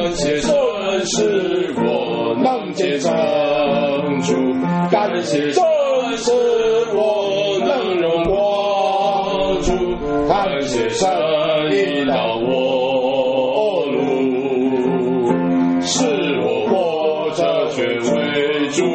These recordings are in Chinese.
谢神使我能见证主，感谢神使我能荣光主，感谢神引导我路，使我活着却为主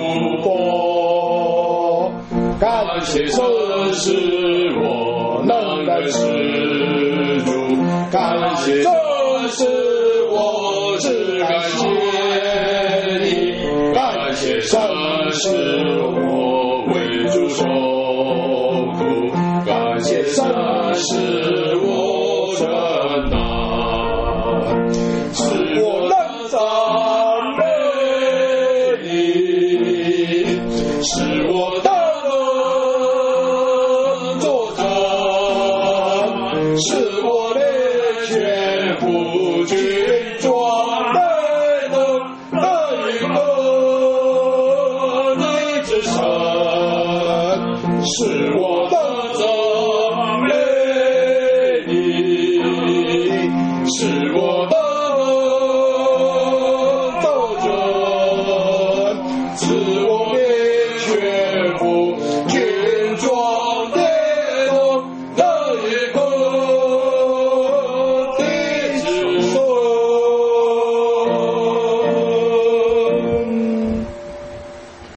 活，感谢神使我能认识主，感谢神使我只感谢你，感谢神使我为主受苦，感谢神使我忍耐，使我能赞美你，使我能作证，使我的全部决